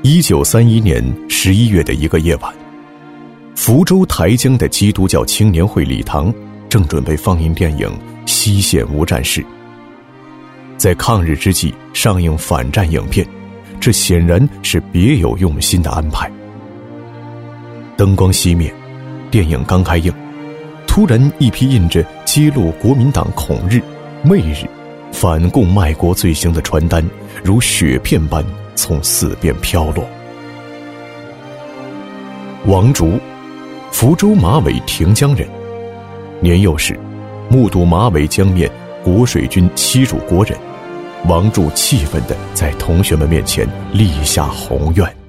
1931年11月的一个夜晚，福州台江的基督教青年会礼堂正准备放映电影《西线无战事》。在抗日之际上映反战影片，这显然是别有用心的安排。灯光熄灭，电影刚开映，突然一批印着揭露国民党恐日、媚日、反共卖国罪行的传单如雪片般从四边飘落。王竹，福州马尾亭江人，年幼时目睹马尾江面国水军欺辱国人，王竹气愤地在同学们面前立下宏愿。